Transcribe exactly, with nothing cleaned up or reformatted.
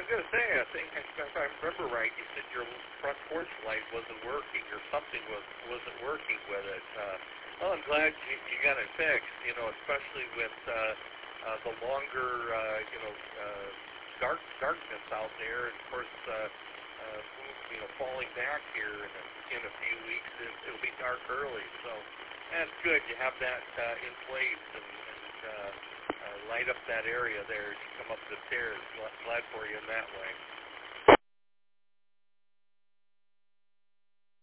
was going to say, I think if I remember right, you said your front porch light wasn't working, or something was wasn't working with it. Uh, well, I'm glad you, you got it fixed. You know, especially with uh, uh, the longer, uh, you know, uh, dark darkness out there, and of course, uh, uh, you know, falling back here in a, in a few weeks, it, it'll be dark early. So that's good. You have that uh, in place and. and uh, Uh, light up that area there as you come up the stairs. Glad for you in that way.